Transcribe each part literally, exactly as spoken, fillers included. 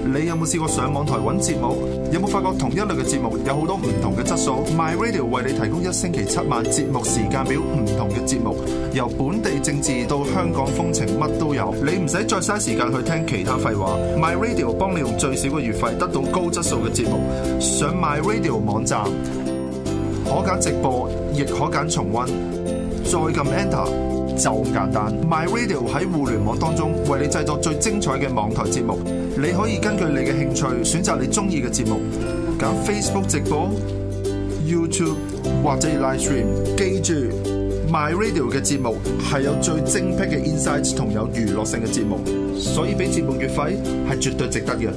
你有冇試過上網台揾節目？有冇發覺同一類嘅節目有好多唔同嘅質素 ？My Radio 為你提供一星期七晚節目時間表，唔同嘅節目，由本地政治到香港風情，乜都有。你唔使再嘥時間去聽其他廢話 ，My Radio 幫你用最少嘅月費得到高質素嘅節目。上 My Radio 網站，可揀直播，亦可揀重溫，再撳 Enter。就咁簡單 ，My Radio 喺互聯網當中為你製作最精彩嘅網台節目。你可以根據你嘅興趣選擇你中意嘅節目，揀 Facebook 直播、YouTube 或者 Live Stream。記住 ，My Radio 嘅節目係有最精闢嘅 insights 同有娛樂性嘅節目，所以俾節目月費係絕對值得嘅。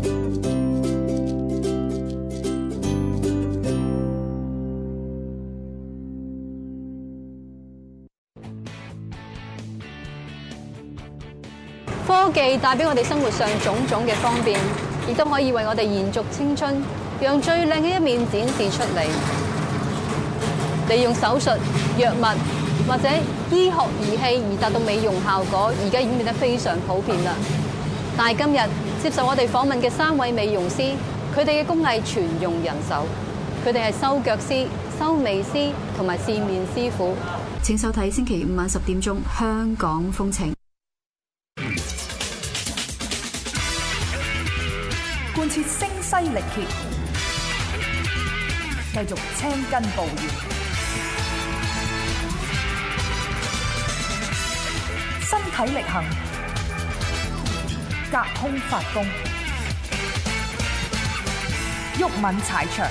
科技帶俾我哋生活上種種嘅方便，亦都可以為我哋延續青春，讓最靚嘅一面展示出嚟。利用手術、藥物或者醫學儀器而達到美容效果，而家已經變得非常普遍啦。但係今日接受我哋訪問嘅三位美容師，佢哋嘅工藝全用人手，佢哋係修腳師、修眉師同埋線面師傅。 請收睇星期五晚十點鐘《香港風情》。 貫徹聲嘶力竭，繼續青筋暴現，身體力行，隔空發功，毓民踩場。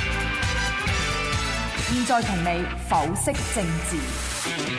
現在同你剖析政治。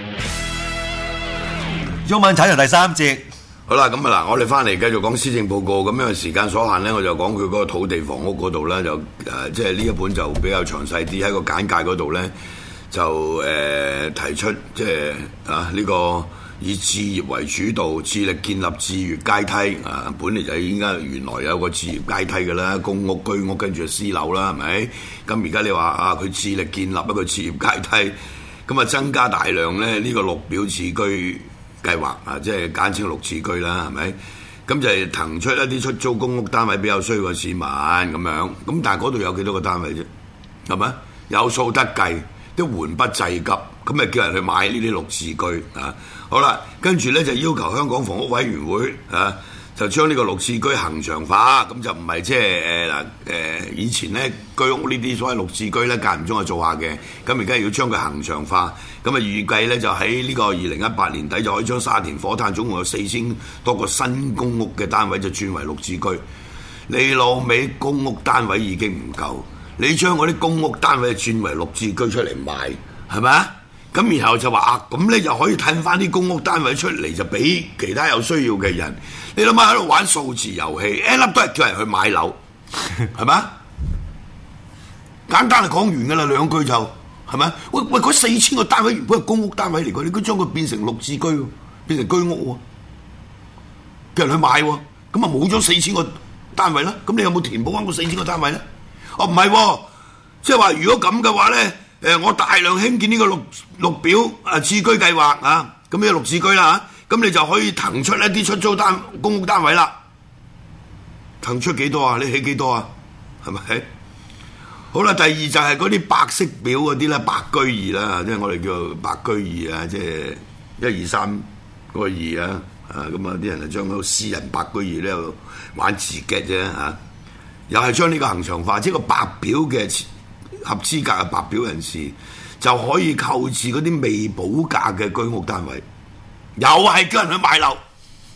毓民踩場第三節。 好啦，咁啊嗱，我哋翻嚟繼續講施政報告。咁因為時間所限咧，我就講佢嗰個土地房屋嗰度咧，就誒、呃，即係呢一本就比較詳細啲。喺個簡介嗰度咧，就誒、呃、提出即係啊呢、這個以置業為主導，致力建立置業階梯。啊，本嚟就應該原來有個置業階梯嘅啦，公屋、居屋跟住私樓啦，係咪？咁而家你話啊，佢致力建立一個置業階梯，咁啊增加大量咧呢、這個綠表置居計劃啊，即係簡稱綠置居啦，係咪？咁就係騰出一啲出租公屋單位比較需要嘅市民咁樣。咁但係嗰度有幾多個單位啫？係咪？有數得計，都緩不濟急。咁咪叫人去買呢啲綠置居啊？好啦，跟住咧就要求香港房屋委員會啊，就將呢個綠置居恆常化。咁就唔係即係誒嗱誒以前咧居屋呢啲所謂綠置居咧間唔中係做下嘅。咁而家要將佢恆常化。咁啊預計咧就喺呢個二零一八年底就可以將沙田火炭總共有四千多個新公屋嘅單位就轉為綠置居。你老味公屋單位已經唔夠，你將嗰啲公屋單位轉為綠置居出嚟賣，係咪啊？咁然後就話啊，咁咧就可以褪翻啲公屋單位出嚟，就俾其他有需要嘅人。你諗下喺度玩數字遊戲，一粒都係叫人去買樓，係咪啊？簡單係講完㗎啦，兩句就。係咪？喂喂，嗰四千個單位原本係公屋單位嚟㗎，你佢將佢變成綠置居，變成居屋喎，叫人去買喎，咁啊冇咗四千個單位啦。咁你有冇填補翻嗰四千個單位咧？哦，唔係喎，即係話如果咁嘅話咧，誒我大量興建呢個綠綠表啊置居計劃啊，咁呢個綠置居啦嚇，咁你就可以騰出一啲出租單公屋單位啦。騰出幾多啊？你起幾多啊？係咪？好啦，第二就係嗰啲白色表嗰啲啦，白居二啦，即係我哋叫做白居二啊，即係一二三嗰個二啊，啊咁啊啲人就將嗰個私人白居二咧玩自己啫嚇，又係將呢個恆常化，即係個白表嘅合資格嘅白表人士就可以購置嗰啲未補價嘅居屋單位，又係叫人去買樓。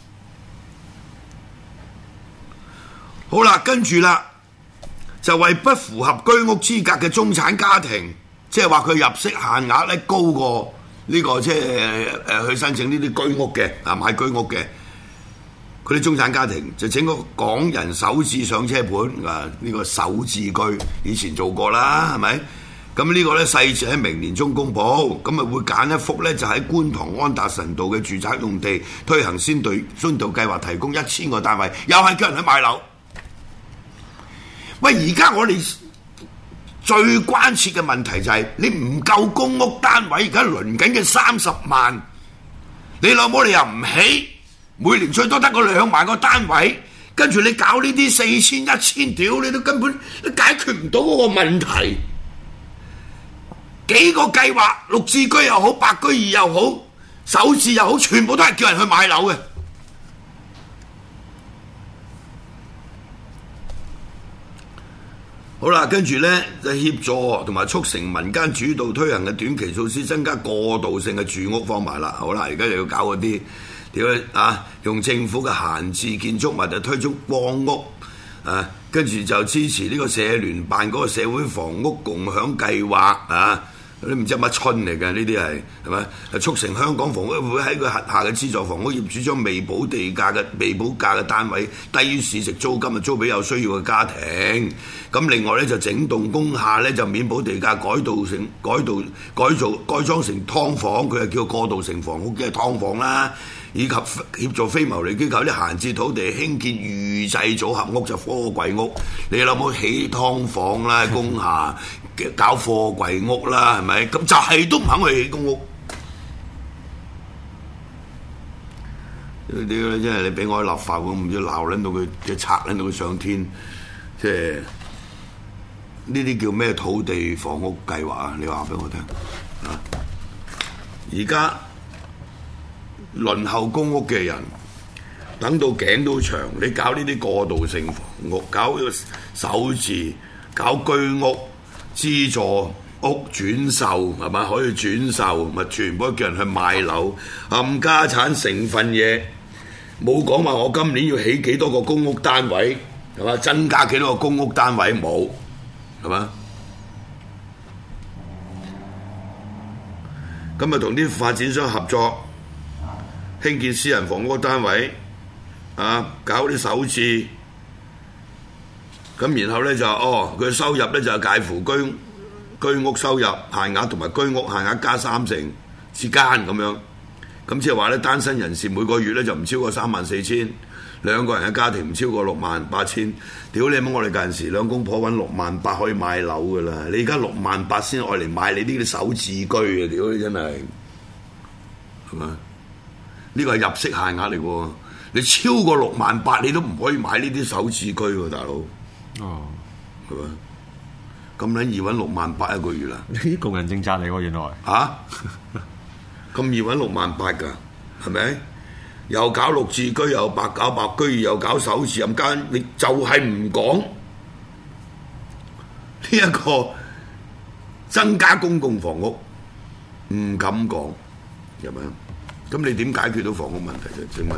好啦，跟住啦。就為不符合居屋資格嘅中產家庭，即係話佢入息限額咧高過呢、這個即係誒去申請呢啲居屋嘅啊買居屋嘅，佢啲中產家庭就整個港人首置上車盤啊！呢、這個首置居以前做過啦，係咪？咁呢個咧細節喺明年中公佈，咁啊會揀一幅咧就喺觀塘安達臣道嘅住宅用地推行先導先導計劃，提供一千個單位，又係叫人去買樓。喂，而家我哋最關切嘅問題就係你唔夠公屋單位，而家輪緊嘅三十萬，你老母你又唔起，每年最多得個兩萬個單位， 跟住你搞呢啲四千一千屌，你都根本都解決唔到嗰個問題。幾個計劃，綠置居又好，白居二又好，首置又好，全部都係叫人去買樓嘅。好啦，跟住呢，就協助同埋促成民間主導推行嘅短期措施，增加過渡性嘅住屋放埋啦。好啦，而家又要搞嗰啲點樣啊？用政府嘅閒置建築物就推出光屋啊，跟住就支持呢個社聯辦嗰個社會房屋共享計劃啊！你唔知乜春嚟嘅呢啲係係咪？促成香港房屋會喺佢轄下嘅資助房屋業主將未補地價嘅未補價嘅單位低於市值租金啊租俾有需要嘅家庭。咁另外咧就整棟工廈咧就免補地價改造成改道改造改裝成劏房，佢係叫過渡性房屋，即係劏房啦。以及協助非牟利機構啲閒置土地興建預製組合屋，就貨櫃屋。你諗冇起劏房啦，工廈搞貨櫃屋啦，係咪？咁就係都唔肯去起公屋。呢啲咧真係你俾我喺立法會，唔知鬧撚到佢嘅拆撚到佢上天，即係呢啲叫咩土地房屋計劃啊？你話俾我聽啊！而家輪候公屋嘅人等到頸都長，你搞呢啲過渡性房屋，搞呢個首置，搞居屋、資助屋轉售，係咪可以轉售？咪全部都叫人去買樓，冚家產成分嘢，冇講話我今年要起幾多個公屋單位，係嘛？增加幾多個公屋單位冇，係嘛？咁啊，同啲發展商合作。興建私人房屋單位，啊，搞啲首置，咁然後咧就哦，佢收入咧就介乎居居屋收入限額同埋居屋限額加三成之間咁樣，咁即係話咧單身人士每個月咧就唔超過三萬四千，兩個人嘅家庭唔超過六萬八千。屌你媽！我哋嗰陣時兩公婆揾六萬八可以買樓噶啦，你而家六萬八先愛嚟買你呢啲首置居啊！屌你真係，係咪？呢個係入息限額嚟喎，你超過六萬八你都唔可以買呢啲首置居喎，大佬。哦，係咪？咁撚易揾六萬八一個月啦？呢啲窮人政策嚟喎，原來。嚇？咁易揾六萬八㗎，係咪？又搞綠置居，又白搞白居，又搞首置，咁間你就係唔講呢一個增加公共房屋，唔敢講，係咪？咁你點解決到房屋問題啫？請問，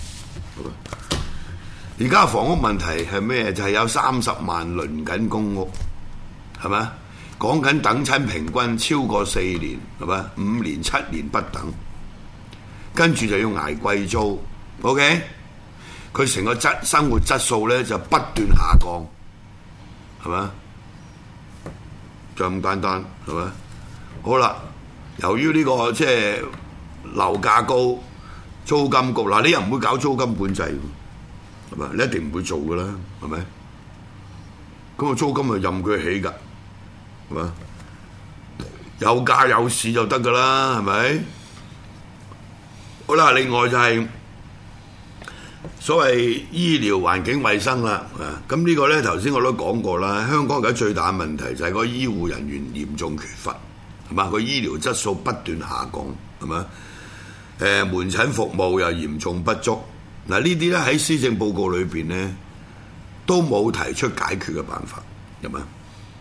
而家房屋問題係咩？就係、是、有三十萬輪緊公屋，係咪？講緊等親平均超過四年，係咪？五年七年不等，跟住就要捱貴租 ，OK？佢成個質生活質素咧就不斷下降，係咪？就咁簡單，係咪？好啦，由於呢、這個即係。樓價高，租金高，嗱你又唔會搞租金管制，係咪？你一定唔會做噶啦，係咪？咁個租金咪任佢起㗎，係咪？有價有市就得㗎啦，係咪？好啦，另外就係所謂醫療環境衛生啦，啊，咁呢個咧頭先我都講過啦，香港而家最大嘅問題就係個醫護人員嚴重缺乏，係嘛？個醫療質素不斷下降，係咪？誒、呃、門診服務又嚴重不足，嗱呢啲咧喺施政報告裏邊咧都冇提出解決嘅辦法，係咪？誒、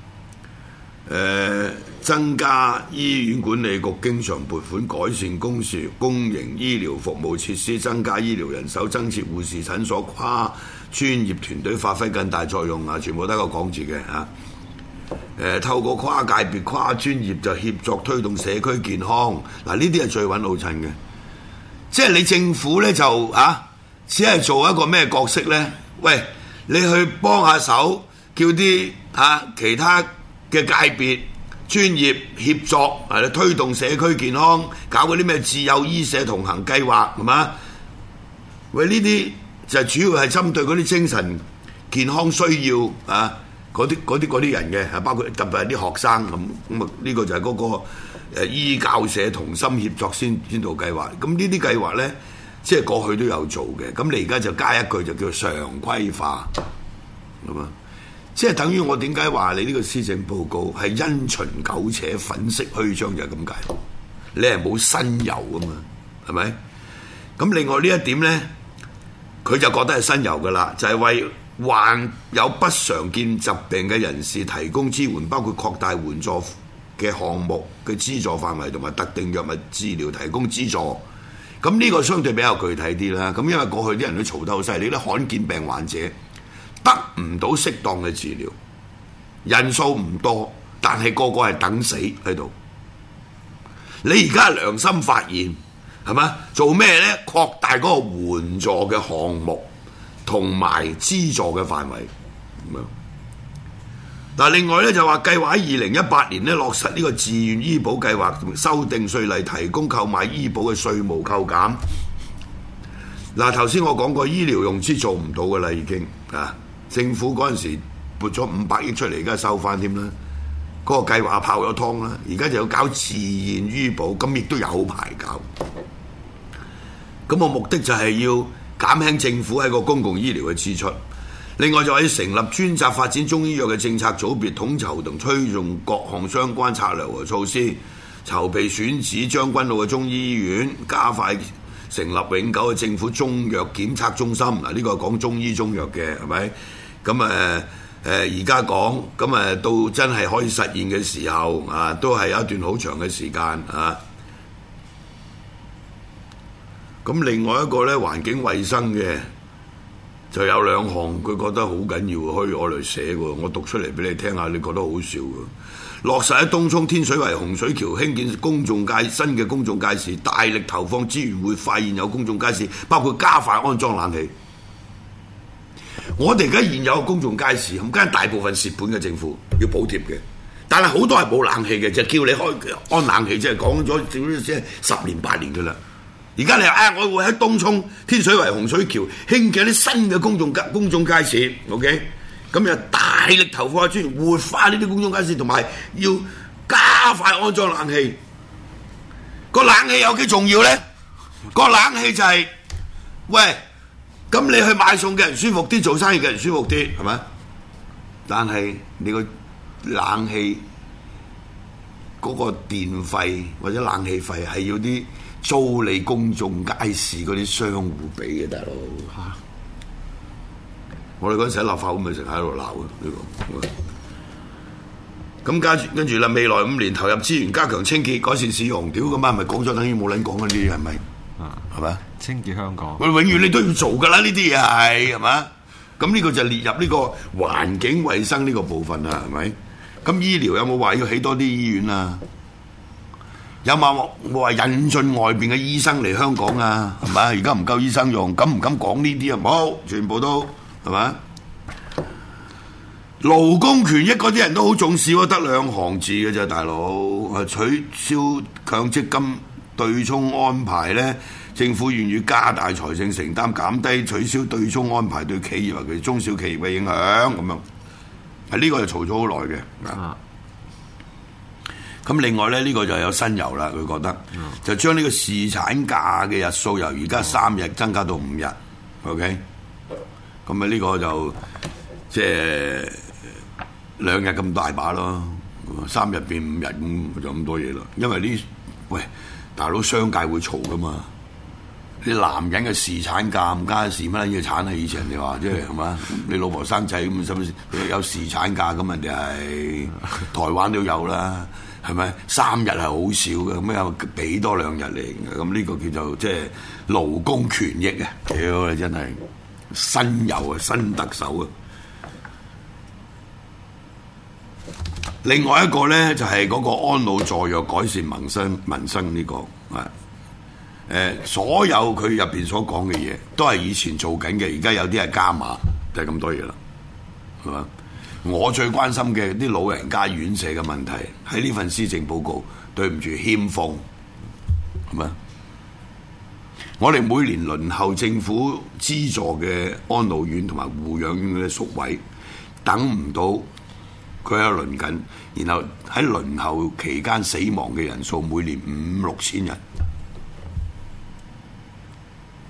呃、增加醫院管理局經常撥款改善公事公營醫療服務設施，增加醫療人手，增設護士診所，跨專業團隊發揮更大作用啊！全部都係個講字嘅嚇。誒、呃、透過跨界別、跨專業就協助推動社區健康，嗱呢啲係最穩老襯嘅。即係你政府咧就啊，只係做一個咩角色咧？喂，你去幫下手，叫啲啊其他嘅界別專業協作，係啦，推動社區健康，搞嗰啲咩自幼醫社同行計劃，係嘛？喂，呢啲就主要係針對嗰啲精神健康需要啊嗰啲嗰啲嗰啲人嘅，包括特別係啲學生咁咁啊，呢個就係嗰個。誒醫教社同心協作先先導計劃，咁呢啲計劃咧即係過去都有做嘅。咁你而家就加一句就叫常規化，咁啊，即係等於我點解話你呢個施政報告係因循苟且、粉飾虛張就係咁解。你係冇新油啊嘛，係咪？咁另外呢一點咧，佢就覺得係新油噶啦，就係、是、為患有不常見疾病嘅人士提供支援，包括擴大援助嘅項目嘅資助範圍同埋特定藥物治療提供資助。咁呢個相對比較具體啲啦。咁因為過去啲人都嘈得好犀利，啲罕見病患者得唔到適當嘅治療，人數唔多，但係個個係等死喺度。你而家良心發現係嘛？做咩呢？擴大嗰個援助嘅項目同埋資助嘅範圍咁樣。嗱，另外咧就話計劃喺二零一八年咧落實呢個自願醫保計劃，修訂稅例，提供購買醫保嘅稅務扣減。嗱，頭先我講過醫療用資做唔到噶啦，已經啊，政府嗰陣時撥咗五百億出嚟，而家收翻添啦。嗰個計劃泡咗湯啦，而家就要搞自願醫保，咁亦都有排搞。咁個目的就係要減輕政府喺個公共醫療嘅支出。另外就係成立專責發展中醫藥嘅政策組別，統籌同推動各項相關策略和措施，籌備選址將軍澳嘅中醫醫院，加快成立永久嘅政府中藥檢測中心。嗱，呢個係講中醫中藥嘅，係咪？咁誒誒而家講，咁誒到真係可以實現嘅時候啊，都係有一段好長嘅時間啊。咁另外一個咧，環境衛生嘅。就有兩項，佢覺得好緊要，可以我嚟寫喎。我讀出嚟俾你聽下，你覺得好笑嘅。落實喺東涌天水圍洪水橋興建公眾街新嘅公眾街市，大力投放資源活化現有公眾街市，包括加快安裝冷氣。我哋而家現有嘅公眾街市，咁梗係大部分蝕本嘅，政府要補貼嘅，但係好多係冇冷氣嘅，就叫你開安冷氣，即係講咗即係十年八年嘅啦。而家你話啊，我會喺東涌天水圍洪水橋興建啲新嘅公眾街公眾街市 ，OK？咁就大力投放資源活化呢啲公眾街市，同埋要加快安裝冷氣。個冷氣有幾重要咧？個冷氣就係、是，喂，咁你去買餸嘅人舒服啲，做生意嘅人舒服啲，係咪？但係你個冷氣嗰個電費或者冷氣費係要啲。租你公眾街市嗰啲商戶俾嘅，大佬嚇、啊！我哋嗰陣時喺立法會咪成日喺度鬧嘅呢個。咁跟住跟住啦，未來五年投入資源加強清潔、改善市容，屌咁啊，咪講咗等於冇撚講嘅呢啲係咪？啊，係咪？清潔香港，我永遠你都要做㗎啦，呢啲嘢係係嘛？咁呢個就列入呢個環境衞生呢個部分啊，係咪？咁醫療有冇話要起多啲醫院啊？有冇話引進外邊嘅醫生嚟香港啊？係咪？而家唔夠醫生用，敢唔敢講呢啲啊？冇，全部都係咪？勞工權益嗰啲人都好重視喎，得兩行字嘅啫，大佬。取消強積金對沖安排咧，政府願意加大財政承擔，減低取消對沖安排對企業尤其是中小企業嘅影響，咁樣。係呢個就嘈咗好耐嘅。啊。咁另外咧，呢、這個就有新猷啦，佢覺得、嗯、就將呢個侍產假嘅日數由而家三日增加到五日 ，OK？咁啊呢個就即係兩日咁大把咯，三日變五日咁就咁多嘢啦。因為呢，喂大佬商界會嘈噶嘛，啲男人嘅侍產假唔加侍乜撚嘢產啊？以前人哋話即係係嘛，你老婆生仔咁，使唔使有侍產假咁？人哋係台灣都有啦。係咪三日係好少嘅？咁又俾多兩日嚟嘅，咁呢個叫做即係勞工權益啊！屌你真係新猷啊，新特首啊！另外一個咧就係、是、嗰個安老助弱改善民生民生呢、這個啊，誒所有佢入邊所講嘅嘢都係以前做緊嘅，而家有啲係加碼，就係、是、咁多嘢啦，係嘛？我最關心嘅啲老人家院舍嘅問題，喺呢份施政報告，對唔住欠奉，係咪？我哋每年輪候政府資助嘅安老院同埋護養院嘅宿位，等唔到佢喺度輪緊，然後喺輪候期間死亡嘅人數每年五六千人，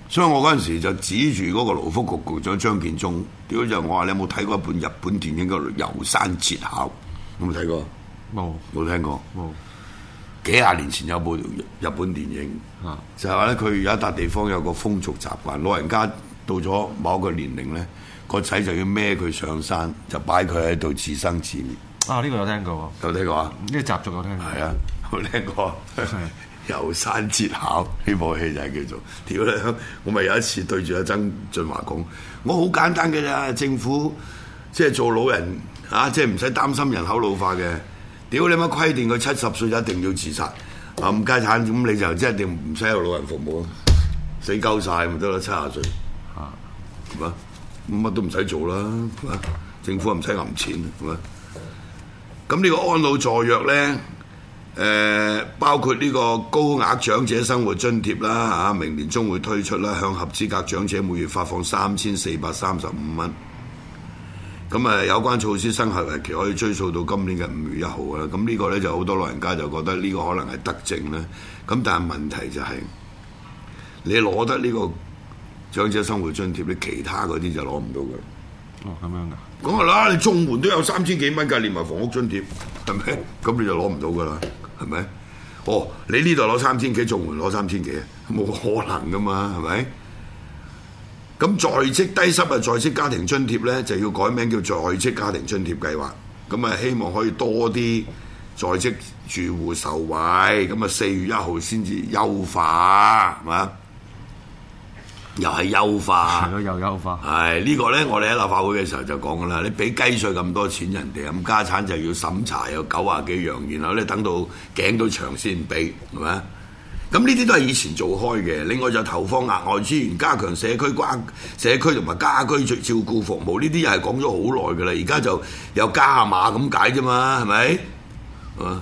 所以我嗰陣時就指住嗰個勞福局局長張建宗，屌就我話你有冇睇過一本日本電影叫做《楢山節考》？有冇睇過？ 冇， 冇聽過。 冇。 幾廿年前有部日本電影，啊、就係話咧佢有一笪地方有個風俗習慣，老人家到咗某一個年齡咧，個仔就要孭佢上山，就擺佢喺度自生自滅。 啊！呢、呢個有聽過喎。 有聽過啊？ 呢個習俗有聽過。 係啊，有聽過。楢山節考呢部戲就係叫做屌咧！我咪有一次對住阿曾俊華講，我好簡單嘅咋，政府即係做老人啊，即係唔使擔心人口老化嘅。屌你乜規定佢七十歲一定要自殺啊？唔家產咁你就即係一定唔使有老人服務啊？死鳩晒咪得啦，七十歲啊，係嘛？乜都唔使做啦，係嘛？政府唔使揞錢，係嘛？咁呢個安老助弱咧？誒、呃、包括呢個高額長者生活津貼啦嚇，明年中會推出啦，向合資格長者每月發放三千四百三十五蚊。咁啊，有關措施生效日期可以追溯到今年嘅五月一號啦。咁呢個咧就好多老人家就覺得呢個可能係德政咧。咁但係問題就係、是、你攞得呢個長者生活津貼，你其他嗰啲就攞唔到㗎。 哦，咁樣㗎。 講下啦，你綜援都有三千幾蚊㗎，連埋房屋津貼，係咪？咁你就攞唔到㗎啦。係咪？哦，你呢度攞三千幾，綜援攞三千幾，冇可能噶嘛，係咪？咁在職低收入在職家庭津貼咧，就要改名叫在職家庭津貼計劃。咁啊，希望可以多啲在職住戶受惠。咁啊，四月一號先至優化，係嘛？又係優化， 係咯，又優化。 係、這個、呢個咧，我哋喺立法會嘅時候就講噶啦。你俾雞稅咁多錢人哋，咁家產就要審查有九啊幾樣，然後咧等到頸都長先俾，係咪？咁呢啲都係以前做開嘅。另外就投放額外資源，加強社區關社區同埋家居照顧服務，呢啲又係講咗好耐噶啦。而家就又加碼咁解啫嘛，係咪？啊，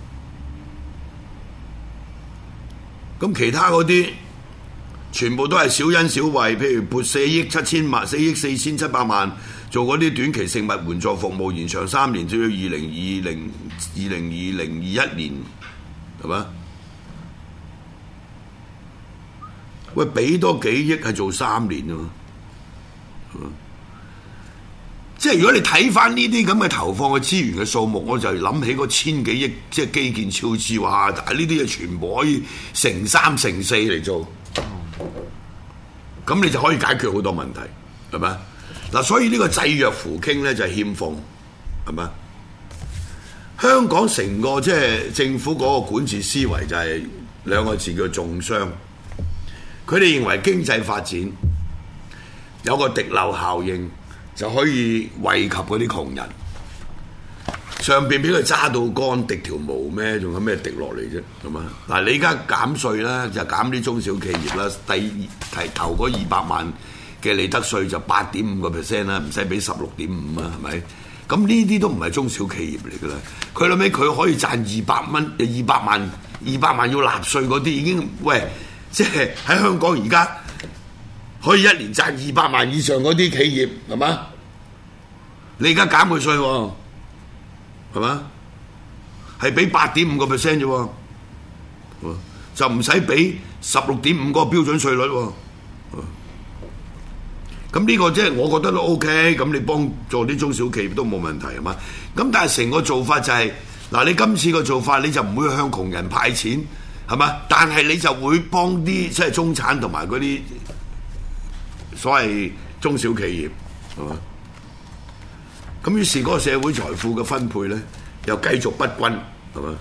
咁其他嗰啲。全部都係小恩小惠，譬如撥四億七千萬、四億四千七百萬做嗰啲短期食物援助服務，延長三年，至到二零二零、二零二零二一年，係嘛？喂，俾多幾億係做三年啊嘛，即係如果你睇翻呢啲咁嘅投放嘅資源嘅數目，我就諗起嗰千幾億，即係基建超支，哇！但係呢啲嘢全部可以乘三乘四嚟做。咁你就可以解決好多問題，係咪？嗱，所以呢個濟弱扶傾咧就係欠奉，係咪？香港成個即係政府嗰個管治思維就係兩個字叫重商。佢哋認為經濟發展有個滴漏效應，就可以惠及嗰啲窮人。上邊俾佢揸到乾，滴條毛咩？仲有咩滴落嚟啫？咁啊！嗱，你而家減稅啦，就減啲中小企業啦。第提頭嗰二百萬嘅利得稅就八點五個 percent 啦，唔使俾十六點五啊，係咪？咁呢啲都唔係中小企業嚟噶啦。佢諗起佢可以賺二百蚊，二百萬，二百萬要納稅嗰啲已經喂，即係喺香港而家可以一年賺二百萬以上嗰啲企業係嘛？你而家減佢稅喎？係嘛？係俾八點五個 percent 啫喎，就唔使俾十六點五個標準稅率喎。咁呢個即係我覺得都 OK，咁你幫助啲中小企業都冇問題係嘛？咁但係成個做法就係、是、嗱，你今次個做法你就唔會向窮人派錢係嘛？但係你就會幫啲即係中產同埋嗰啲所謂中小企業係嘛？咁於是嗰個社會財富嘅分配咧，又繼續不均，係嘛？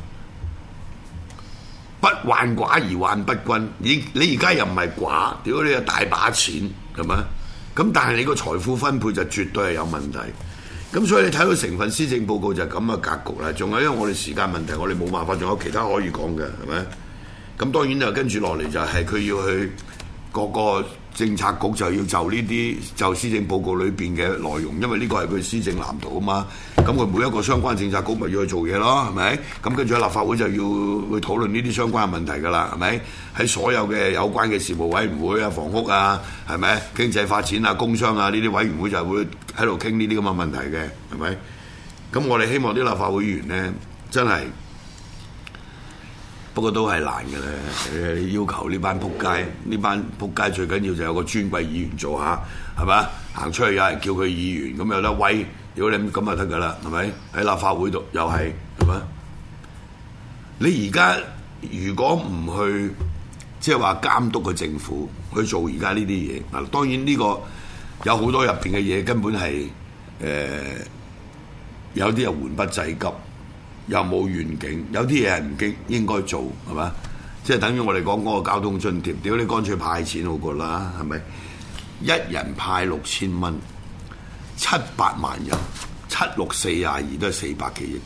不患寡而患不均。你你而家又唔係寡，屌你有大把錢，係嘛？咁但係你個財富分配就絕對係有問題。咁所以你睇到成份施政報告就係咁嘅格局啦。仲有因為我哋時間問題，我哋冇辦法，仲有其他可以講嘅，係咪？咁當然就跟住落嚟就係佢要去各個政策局就要就呢啲就施政報告裏邊嘅內容，因為呢個係佢施政藍圖啊嘛。咁佢每一個相關政策局咪要去做嘢咯，係咪？咁跟住喺立法會就要去討論呢啲相關嘅問題㗎啦，係咪？喺所有嘅有關嘅事務委員會啊、房屋啊，係咪？經濟發展啊、工商啊呢啲委員會就會喺度傾呢啲咁嘅問題嘅，係咪？咁我哋希望啲立法會議員咧，真係不過都係難嘅咧。你要求呢班仆街，呢班仆街最緊要就有個尊貴議員做下，係咪？行出去有人叫佢議員，咁有得威，如果你咁就得㗎啦，係咪？喺立法會度又係，係咪？你而家如果唔去即係話監督個政府去做而家呢啲嘢，嗱當然呢個有好多入邊嘅嘢根本係誒、呃、有啲係緩不濟急，又冇願景，有啲嘢係唔經應該做，係嘛？即係等於我哋講嗰個交通津貼，屌你乾脆派錢好過啦，係咪？一人派六千蚊，七百萬人，七六四廿二都係四百幾億啫。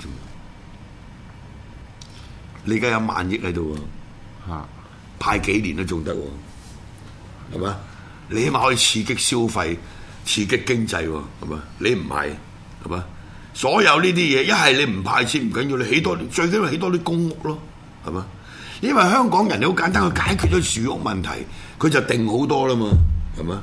你而家有萬億喺度喎， 嚇派幾年都仲得喎，係嘛？你起碼可以刺激消費、刺激經濟喎，係嘛？你唔係，係嘛？所有呢啲嘢，一係你唔派錢唔緊要，你起多最緊要起多啲公屋咯，係嘛？因為香港人你好簡單，佢解決咗住屋問題，佢就定好多啦嘛，係嘛？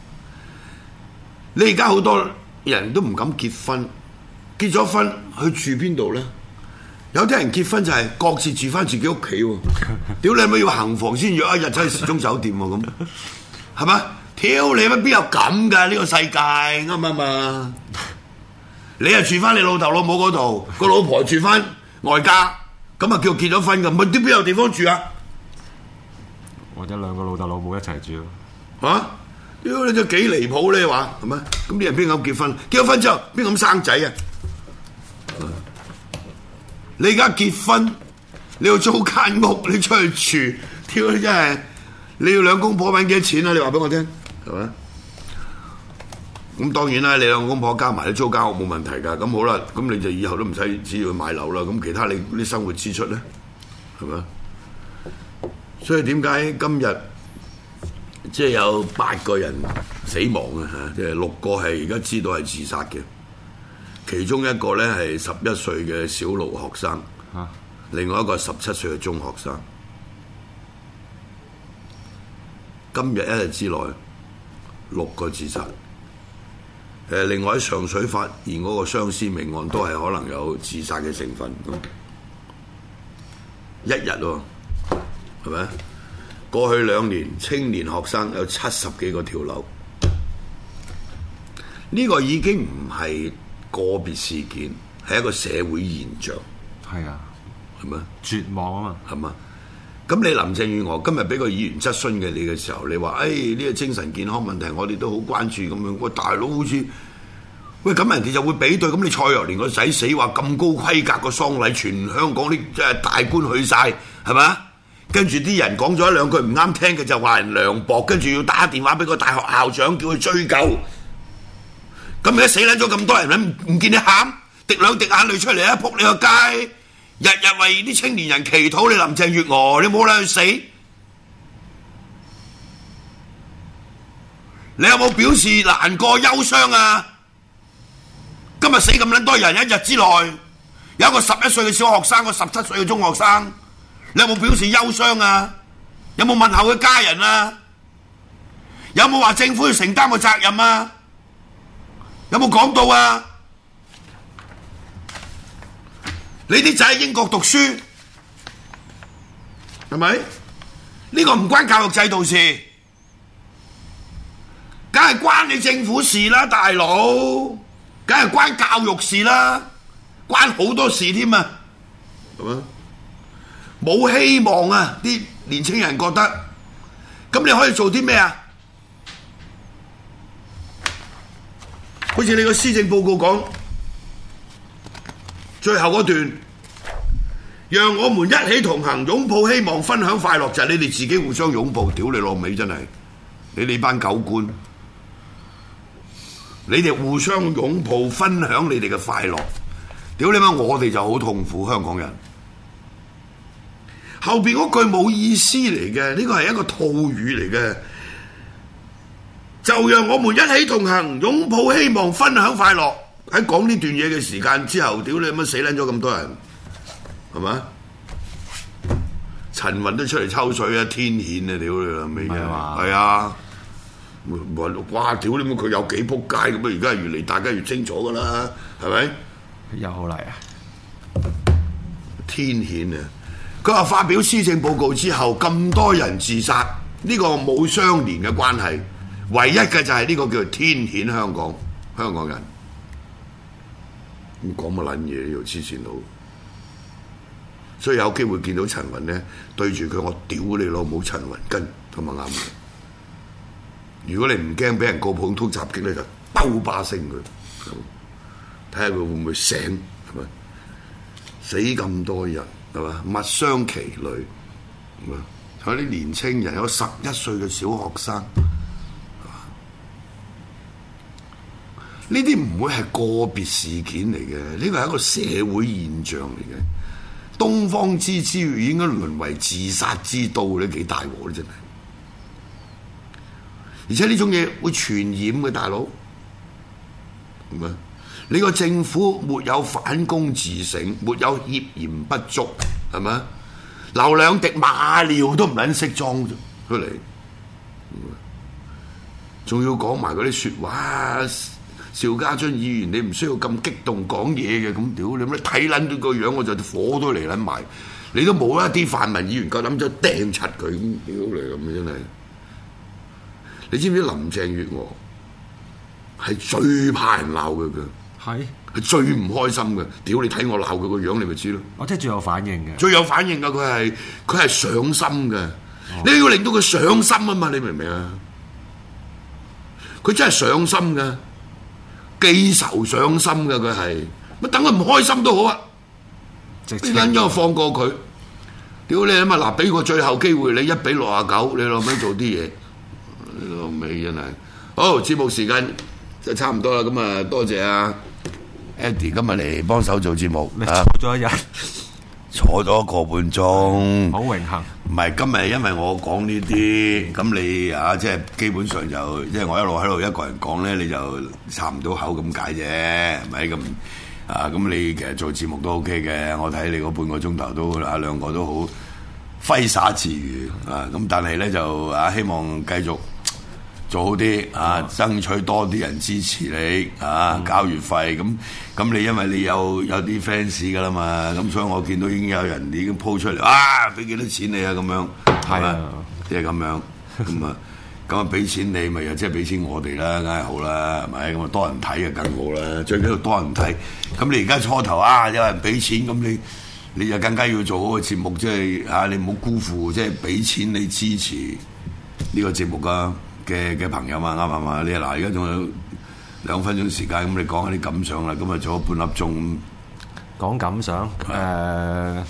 你而家好多人都唔敢結婚，結咗婚去住邊度咧？有啲人結婚就係各自住翻自己屋企喎，屌你係咪要行房先約一日走去時鐘酒店喎咁，係嘛？屌你乜邊有咁㗎？呢個世界啱唔啱啊？你係住翻你老豆老母嗰度，個老婆住翻外家，咁啊叫結咗婚㗎，唔係啲邊有地方住啊？ 或者兩個老豆老母一齊住咯。 嚇！屌你就幾離譜咧話係咪？咁啲人邊敢結婚？結咗婚之後邊敢生仔啊？你而家結婚，你要租間屋，你出去住，屌你真係，你要兩公婆揾幾多錢啊？你話俾我聽，係咪？咁當然啦，你兩公婆加埋你租間屋冇問題㗎。咁好啦，咁你就以後都唔使只要去買樓啦。咁其他你啲生活支出咧，係咪？所以點解今日即係有八個人死亡啊？嚇，即係六個係而家知道係自殺嘅。其中一個咧係十一歲嘅小六學生，啊、另外一個十七歲嘅中學生。今日一日之內六個自殺。誒，另外喺上水發現嗰個雙屍命案都係可能有自殺嘅成分。一日喎，係咪？過去兩年青年學生有七十幾個跳樓，呢、這個已經唔係個別事件，係一個社會現象。 係啊， 係咪？ 絕望啊嘛， 係嘛？咁你林鄭月娥今日俾個議員質詢嘅你嘅時候，你話誒呢個精神健康問題，我哋都好關注咁樣。喂，大佬好似喂咁人哋就會比對，咁你蔡若蓮個仔死話咁高規格個喪禮，全香港啲即係大官去晒，係咪？跟住啲人講咗一兩句唔啱聽嘅，就話人涼薄，跟住要打電話俾個大學校長叫佢追究。咁而家死撚咗咁多人，唔唔見你喊，滴兩滴眼淚出嚟啊！仆你個街，日日為啲青年人祈禱，你林鄭月娥，你冇啦去死。你有冇表示難過憂傷啊？今日死咁撚多人，一日之內有一個十一歲嘅小學生，個十七歲嘅中學生，你有冇表示憂傷啊？有冇問候佢家人啊？有冇話政府要承擔個責任啊？有冇講到啊？你啲仔喺英國讀書，係咪？呢個唔關教育制度事，梗係關你政府事啦，大佬，梗係關教育事啦，關好多事添啊，係咪？冇希望啊！啲年青人覺得，咁你可以做啲咩啊？好似你個施政報告講，最後嗰段，讓我們一起同行，擁抱希望，分享快樂，就係你哋自己互相擁抱。屌你老味，真係你哋班狗官，你哋互相擁抱，分享你哋嘅快樂。屌你媽，我哋就好痛苦，香港人。後邊嗰句冇意思嚟嘅，呢個係一個套語嚟嘅。就讓我們一起同行，擁抱希望，分享快樂。喺講呢段嘢嘅時間之後，屌你乜死撚咗咁多人，係咪？陳雲都出嚟抽水啊，天譴啊，屌你老味嘅，係啊！哇！屌你媽，佢有幾仆街咁啊！而家係越嚟大家越清楚噶啦，係咪？ 又好嚟啊！ 天譴啊！ 佢話發表施政報告之後，咁多人自殺，呢、這個冇相連嘅關係，唯一嘅就係呢個叫做天譴香港香港人。咁講乜撚嘢呢？又黐線佬，所以有機會見到陳雲咧，對住佢我屌你老母陳雲根咁啊啱嘅。如果你唔驚俾人告普通襲擊咧，就兜巴聲佢，睇下佢會唔會醒係咪？死咁多人係嘛？物傷其類，係嘛？有啲年青人有十一歲嘅小學生。呢啲唔會係個別事件嚟嘅，呢個係一個社會現象嚟嘅。東方之珠已經淪為自殺之都，呢幾大鑊咧真係。而且呢種嘢會傳染嘅，大佬，係咪？你個政府沒有反躬自省，沒有協嫌不足，係咪？流兩滴馬尿都唔撚識裝出嚟，仲要講埋嗰啲説話。邵家臻議員，你唔需要咁激動講嘢嘅，咁屌你咩睇撚到個樣，我就火都嚟撚埋。你都冇一啲泛民議員夠膽咗掟柒佢，咁屌你咁嘅真係。你知唔知林鄭月娥係最怕人鬧嘅？佢係係最唔開心嘅。屌你睇我鬧佢個樣，你咪知咯。 我即係最有反應嘅， 最有反應嘅佢係佢係上心嘅。哦、你要令到佢上心啊嘛，你明唔明啊？佢真係上心嘅。記仇上心嘅佢係，乜等佢唔開心都好啊！你撚咗放過佢，屌你啊嘛！嗱，俾個最後機會你一比六啊九，你老味做啲嘢，你老味真係。好，節目時間就差唔多啦，咁啊多謝啊 Eddie 今日嚟幫手做節目， 你坐咗一日， 坐咗個半鐘， 好榮幸。 唔係今日，因為我講呢啲，咁你啊，即係基本上就，即係我一路喺度一個人講咧，你就插唔到口咁解啫，係咪咁啊？咁你其實做節目都 OK 嘅，我睇你嗰半個鐘頭都啊兩個都好揮灑自如啊！咁但係咧就啊，希望繼續做好啲啊，爭取多啲人支持你啊，交月費咁。咁你因為你有有啲 fans 噶啦嘛，咁所以我見到已經有人已經 po 出嚟，啊俾幾多錢你啊咁樣，係啊，即係咁樣，咁啊咁啊俾錢你咪又即係俾錢我哋啦，梗係好啦，係咪？咁啊多人睇啊更好啦，最緊要多人睇。咁你而家初頭啊有人俾錢，咁你你就更加要做好個節目，即係啊你唔好辜負即係俾錢你支持呢個節目噶嘅嘅朋友嘛，啱唔啱？你嗱而家仲有兩分鐘時間，咁你講下啲感想啦。咁啊，做咗半粒鐘， 講感想。誒、呃，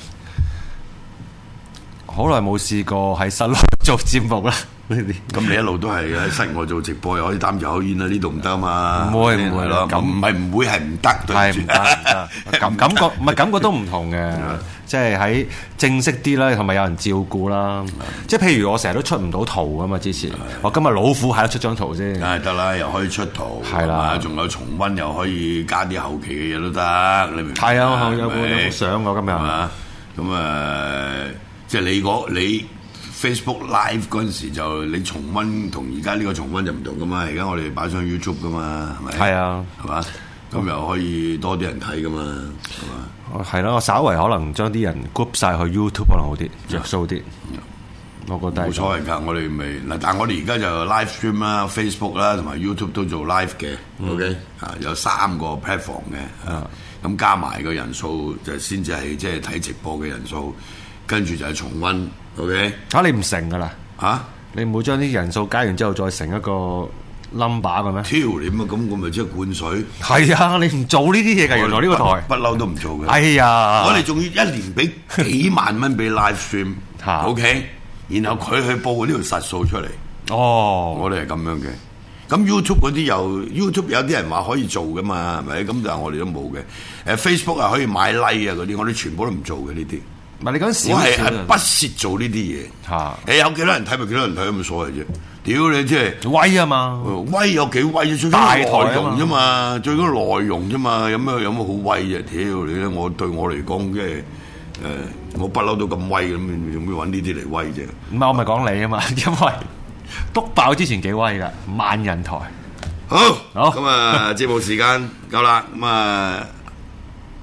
好耐冇試過喺室內做節目啦。呢啲咁你一路都係喺室外做直播，又可以擔住口煙啦，呢度唔得啊嘛。 唔會唔會咯， 咁唔係唔會係唔得， 係唔得唔得。感感覺唔係感覺都唔同嘅，即係喺正式啲啦，同埋有人照顧啦。即係譬如我成日都出唔到圖啊嘛，之前我今日老虎係得出張圖先， 梗係得啦，又可以出圖， 係啦， 仲有重溫，又可以加啲後期嘅嘢都得，你明？ 係啊，有有有相我今日啊，咁啊，即係你嗰你。Facebook Live 嗰陣時就你重溫同而家呢個重溫就唔同噶嘛，而家我哋擺上 YouTube 噶嘛，係咪？ 係啊， 係嘛？咁又可以多啲人睇噶嘛，係嘛？ 係咯，我稍為可能將啲人 group 晒去 YouTube 可能好啲，着數啲。我覺得冇所謂㗎，我哋咪嗱，但係我哋而家就 live stream 啦、Facebook 啦同埋 YouTube 都做 live 嘅、嗯、，OK 啊，有三個 platform 嘅，啊，咁加埋個人數就先至係即係睇直播嘅人數，跟住就係重溫。O K， 嚇你唔成噶啦嚇， 你唔會將啲人數加完之後再成一個 number 嘅咩？ 挑你咁啊，咁我咪即係灌水。 係啊，你唔做呢啲嘢㗎，原來呢個台不嬲都唔做嘅。 哎呀， 我哋仲要一年俾幾萬蚊俾 live stream，O K， 然後佢去報呢條實數出嚟。哦，我哋係咁樣嘅。咁 YouTube 嗰啲又 YouTube 有啲人話可以做噶嘛，係咪？咁但係我哋都冇嘅。誒 Facebook 係可以買 like 啊嗰啲，我哋全部都唔做嘅呢啲。 唔係你講少， 我係係不屑做呢啲嘢嚇。誒有幾多人睇咪幾多人睇，有乜所謂啫？屌你即係威啊嘛！ 威有幾威啫？最緊要內容啫嘛，最緊要內容啫嘛。有咩有乜好威啫？屌你咧！我對我嚟講，即係誒，我不嬲都咁威咁，用咩揾呢啲嚟威啫？ 唔係我咪講你啊嘛，因為篤爆之前幾威㗎，萬人台。 好，好咁啊！節目時間夠啦，咁啊〜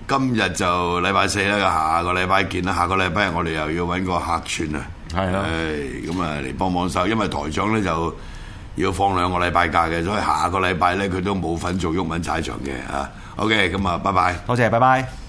今日就禮拜四啦，下個禮拜見啦。下個禮拜我哋又要揾個客串啊， 係咯， 咁啊嚟幫幫手，因為台長咧就要放兩個禮拜假嘅，所以下個禮拜咧佢都冇份做毓民踩場嘅啊。OK，咁啊，拜拜， 多謝，拜拜。